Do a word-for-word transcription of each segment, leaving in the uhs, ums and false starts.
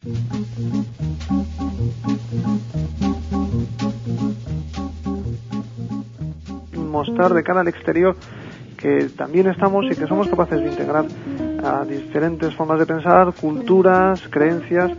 Mostrar de cara al exterior que también estamos y que somos capaces de integrar a diferentes formas de pensar, culturas, creencias.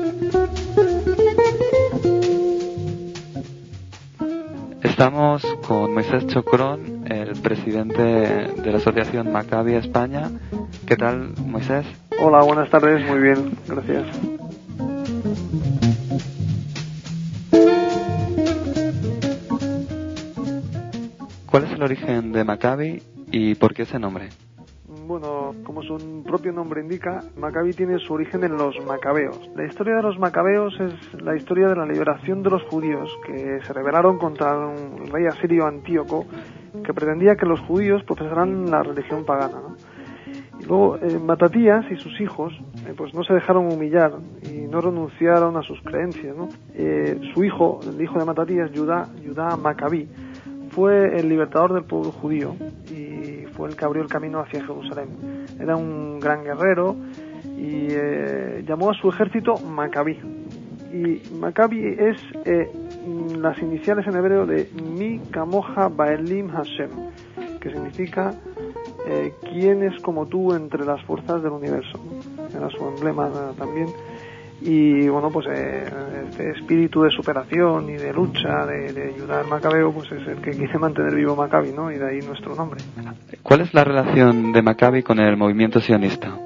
Estamos con Moisés Chocrón, el presidente de la Asociación Maccabi España. ¿Qué tal, Moisés? Hola, buenas tardes, muy bien, gracias. ¿Cuál es el origen de Maccabi y por qué ese nombre? Bueno, como su propio nombre indica, Maccabi tiene su origen en los macabeos. La historia de los macabeos es la historia de la liberación de los judíos que se rebelaron contra un rey asirio Antíoco que pretendía que los judíos profesaran la religión pagana, ¿no? Y luego eh, Matatías y sus hijos eh, pues no se dejaron humillar y no renunciaron a sus creencias, ¿no? Eh, su hijo, el hijo de Matatías, Judá, Judá Maccabí, fue el libertador del pueblo judío y fue el que abrió el camino hacia Jerusalén. Era un gran guerrero y eh, llamó a su ejército Maccabí. Y Maccabi es eh, las iniciales en hebreo de Mi Kamoja Baelim Hashem, que significa eh, ¿quién es como tú entre las fuerzas del universo? Era su emblema también. Y bueno, pues eh, este espíritu de superación y de lucha, de, de ayudar al macabeo, pues es el que quiere mantener vivo Maccabi, ¿no? Y de ahí nuestro nombre. ¿Cuál es la relación de Maccabi con el movimiento sionista?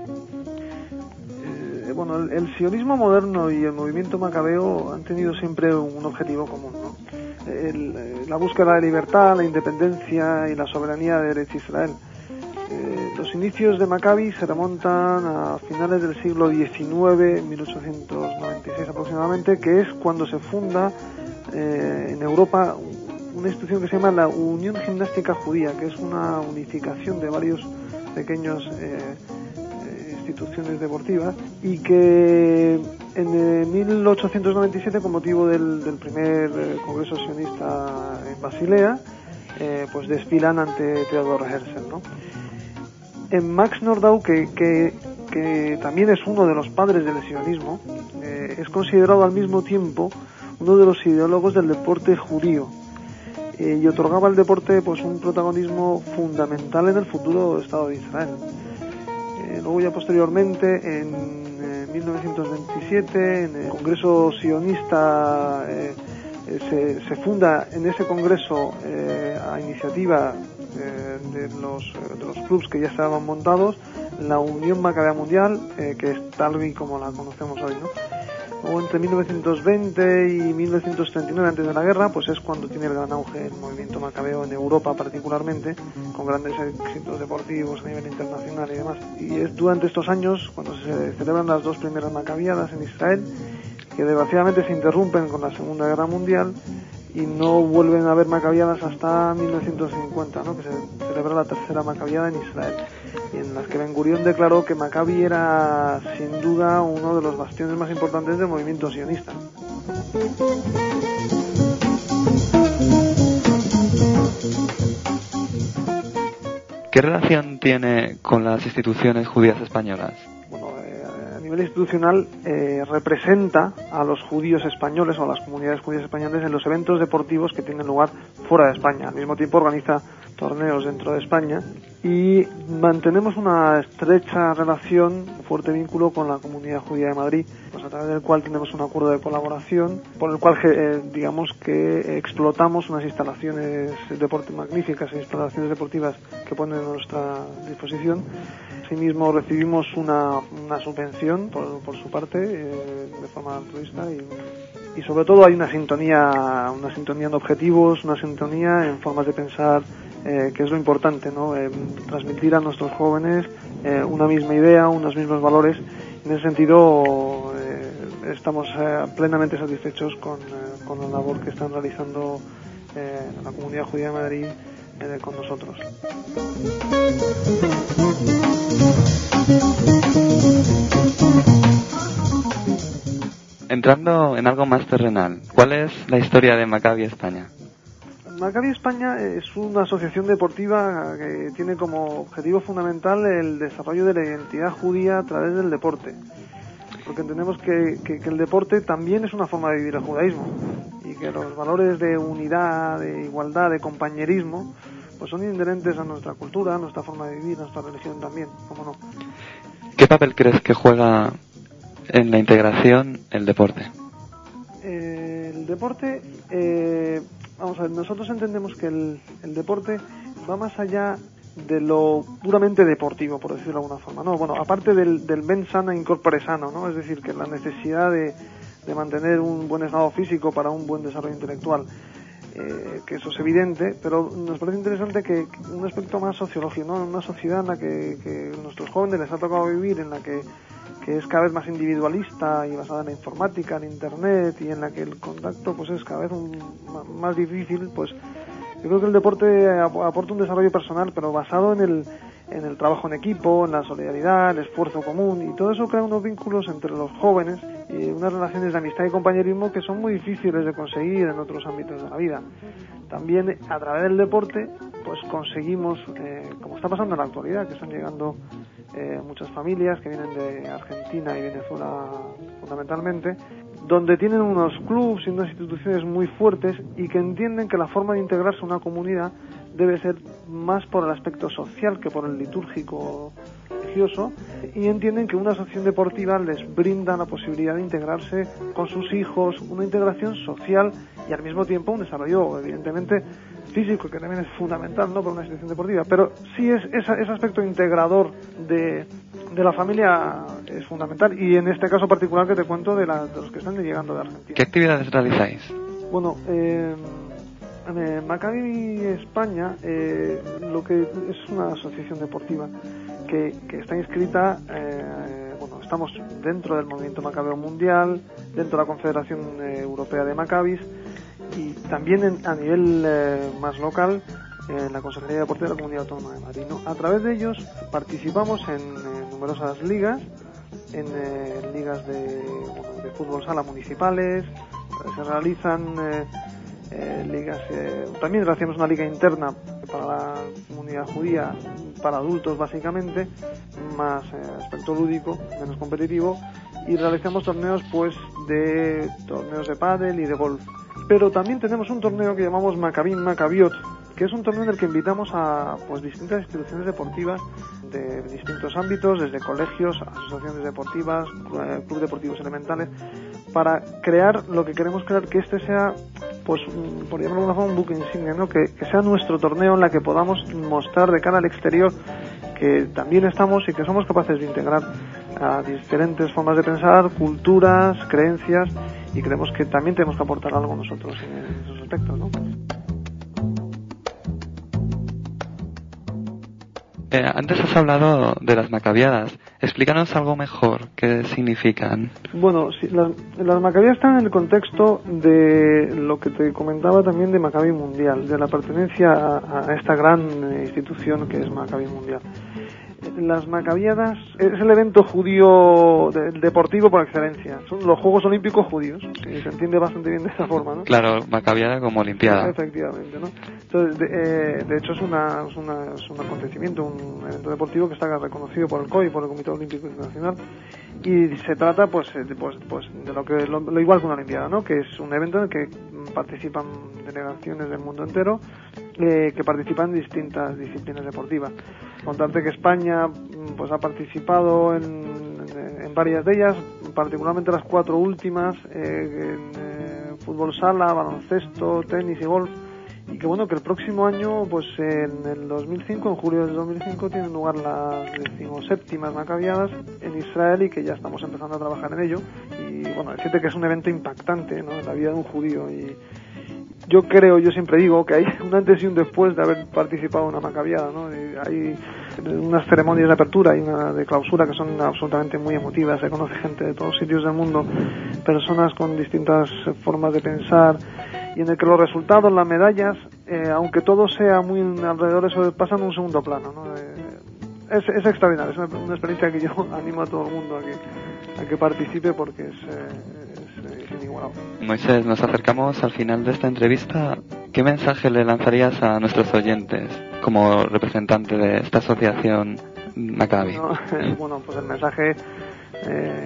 Eh, bueno, el, el sionismo moderno y el movimiento macabeo han tenido siempre un objetivo común, ¿no? El, la búsqueda de libertad, la independencia y la soberanía de Eretz Israel. Eh, los inicios de Maccabi se remontan a finales del siglo diecinueve, mil ochocientos noventa y seis aproximadamente, que es cuando se funda eh, en Europa una institución que se llama la Unión Gimnástica Judía, que es una unificación de varios pequeños eh, eh, instituciones deportivas, y que en eh, mil ochocientos noventa y siete, con motivo del, del primer eh, Congreso Sionista en Basilea, eh, pues desfilan ante Theodor Herzl, ¿no? En Max Nordau, que, que, que también es uno de los padres del sionismo, eh, es considerado al mismo tiempo uno de los ideólogos del deporte judío eh, y otorgaba al deporte pues un protagonismo fundamental en el futuro Estado de Israel. Eh, luego ya posteriormente, en eh, mil novecientos veintisiete, en el Congreso Sionista, eh, eh, se, se funda en ese congreso eh, a iniciativa Eh, de los de los clubes que ya estaban montados, la Unión Macabea Mundial, eh, que es tal y como la conocemos hoy, ¿no? Luego, entre mil novecientos veinte y mil novecientos treinta y nueve, antes de la guerra, pues es cuando tiene el gran auge el movimiento macabeo en Europa particularmente, con grandes éxitos deportivos a nivel internacional y demás. Y es durante estos años cuando se celebran las dos primeras macabiadas en Israel, que desgraciadamente se interrumpen con la Segunda Guerra Mundial y no vuelven a haber macabiadas hasta mil novecientos cincuenta, ¿no? Que se celebra la tercera macabiada en Israel, y en las que Ben Gurión declaró que Maccabi era sin duda uno de los bastiones más importantes del movimiento sionista. ¿Qué relación tiene con las instituciones judías españolas? A nivel institucional, eh, representa a los judíos españoles o a las comunidades judías españoles en los eventos deportivos que tienen lugar fuera de España. Al mismo tiempo organiza torneos dentro de España y mantenemos una estrecha relación, un fuerte vínculo con la Comunidad Judía de Madrid, pues a través del cual tenemos un acuerdo de colaboración por el cual eh, digamos que explotamos unas instalaciones deportivas magníficas, instalaciones deportivas que ponen a nuestra disposición. Asimismo recibimos una, una subvención por, por su parte eh, de forma altruista y, y sobre todo hay una sintonía, una sintonía en objetivos, una sintonía en formas de pensar, eh, que es lo importante, ¿no? Eh, transmitir a nuestros jóvenes eh, una misma idea, unos mismos valores. En ese sentido eh, estamos eh, plenamente satisfechos con, eh, con la labor que están realizando eh, la Comunidad Judía de Madrid eh, con nosotros. Entrando en algo más terrenal, ¿cuál es la historia de Maccabi España? Maccabi España es una asociación deportiva que tiene como objetivo fundamental el desarrollo de la identidad judía a través del deporte. porque entendemos que, que, que el deporte también es una forma de vivir el judaísmo y que los valores de unidad, de igualdad, de compañerismo, pues son inherentes a nuestra cultura, a nuestra forma de vivir, a nuestra religión también, ¿cómo no? ¿Qué papel crees que juega en la integración el deporte? Eh, el deporte, eh, vamos a ver, nosotros entendemos que el, el deporte va más allá de lo puramente deportivo, por decirlo de alguna forma, ¿no? Bueno, aparte del, del ben sana in corpore sano, ¿no? Es decir, que la necesidad de, de mantener un buen estado físico para un buen desarrollo intelectual, eh, que eso es evidente, pero nos parece interesante que un aspecto más sociológico, ¿no? Una sociedad en la que, que nuestros jóvenes les ha tocado vivir, en la que, que es cada vez más individualista y basada en la informática, en internet, y en la que el contacto pues es cada vez un, más difícil, pues yo creo que el deporte aporta un desarrollo personal, pero basado en el, en el trabajo en equipo, en la solidaridad, el esfuerzo común, y todo eso crea unos vínculos entre los jóvenes y unas relaciones de amistad y compañerismo que son muy difíciles de conseguir en otros ámbitos de la vida. También a través del deporte pues conseguimos, eh, como está pasando en la actualidad, que están llegando eh, muchas familias que vienen de Argentina y Venezuela fundamentalmente, donde tienen unos clubs y unas instituciones muy fuertes y que entienden que la forma de integrarse a una comunidad debe ser más por el aspecto social que por el litúrgico religioso, y entienden que una asociación deportiva les brinda la posibilidad de integrarse con sus hijos, una integración social y al mismo tiempo un desarrollo evidentemente físico, que también es fundamental, ¿no?, para una institución deportiva, pero sí es esa, ese aspecto integrador de, de la familia es fundamental, y en este caso particular que te cuento de, la, de los que están llegando de Argentina. ¿Qué actividades realizáis? Bueno, eh, en Maccabi España eh, lo que es una asociación deportiva que, que está inscrita, eh, bueno, estamos dentro del movimiento Macabeo mundial, dentro de la Confederación eh, Europea de Maccabis, y también en, a nivel eh, más local en la Consejería de Deporte de la Comunidad Autónoma de Madrid, ¿no? A través de ellos participamos en eh, numerosas ligas, en eh, ligas de, bueno, de fútbol sala municipales, se realizan eh, eh, ligas, eh, también hacemos una liga interna para la comunidad judía, para adultos básicamente, más eh, aspecto lúdico, menos competitivo, y realizamos torneos pues de torneos de pádel y de golf. Pero también tenemos un torneo que llamamos Maccabim Maccabiot, que es un torneo en el que invitamos a pues distintas instituciones deportivas de distintos ámbitos, desde colegios, asociaciones deportivas, clubes deportivos elementales, para crear lo que queremos crear, que este sea, pues por llamarlo de alguna forma, un buque insignia, ¿no? Que, que sea nuestro torneo en la que podamos mostrar de cara al exterior que también estamos y que somos capaces de integrar a diferentes formas de pensar, culturas, creencias, y creemos que también tenemos que aportar algo nosotros en esos aspectos, ¿no? Eh, antes has hablado de las macabiadas. Explícanos algo mejor, ¿qué significan? Bueno, sí, las, las macabiadas están en el contexto de lo que te comentaba también de Maccabi Mundial, de la pertenencia a, a esta gran institución que es Maccabi Mundial. Las macabiadas es el evento judío de, deportivo por excelencia. Son los Juegos Olímpicos judíos, y se entiende bastante bien de esa forma, ¿no? Claro, macabiada como olimpiada. Efectivamente, ¿no? Entonces, de, eh, de hecho es, una, es, una, es un acontecimiento, un evento deportivo que está reconocido por el C O I, por el Comité Olímpico Internacional, y se trata pues de, pues, pues, de lo que lo, lo igual que una olimpiada, ¿no? Que es un evento en el que participan delegaciones del mundo entero, eh, que participan en distintas disciplinas deportivas. Contarte que España pues ha participado en, en, en varias de ellas, particularmente las cuatro últimas, eh, en eh, fútbol sala, baloncesto, tenis y golf, y que bueno, que el próximo año, pues en el dos mil cinco, en julio del dos mil cinco, tienen lugar las decimoséptimas macabiadas en Israel, y que ya estamos empezando a trabajar en ello. Y bueno, decirte que es un evento impactante, ¿no?, en la vida de un judío, y yo creo, yo siempre digo que hay un antes y un después de haber participado en una macabiada, ¿no? Y hay unas ceremonias de apertura y una de clausura que son absolutamente muy emotivas. Se conoce gente de todos sitios del mundo, personas con distintas formas de pensar, y en el que los resultados, las medallas, eh, aunque todo sea muy alrededor de eso, pasan a un segundo plano, ¿no? Eh, es, es extraordinario, es una, una experiencia que yo animo a todo el mundo a que, a que participe, porque es, eh, es, es inigualable. Moisés, nos acercamos al final de esta entrevista. ¿Qué mensaje le lanzarías a nuestros oyentes como representante de esta asociación Maccabi? No, bueno, pues el mensaje, eh,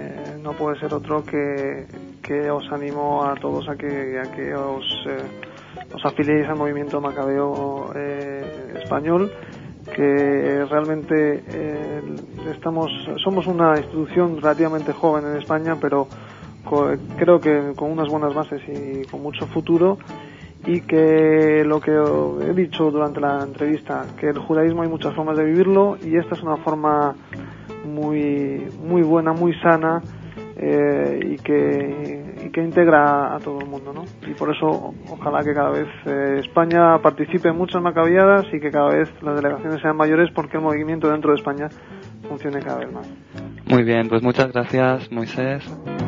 no puede ser otro que, que os animo a todos a que, a que os, eh, os afiliéis al movimiento macabeo eh, español, que realmente eh, estamos somos una institución relativamente joven en España, pero co- creo que con unas buenas bases y con mucho futuro, y que lo que he dicho durante la entrevista, que el judaísmo hay muchas formas de vivirlo y esta es una forma muy muy buena, muy sana, eh, y que y que integra a todo el mundo, ¿no? Y por eso ojalá que cada vez eh, España participe en muchas macabiadas y que cada vez las delegaciones sean mayores, porque el movimiento dentro de España funcione cada vez más. Muy bien, pues muchas gracias, Moisés.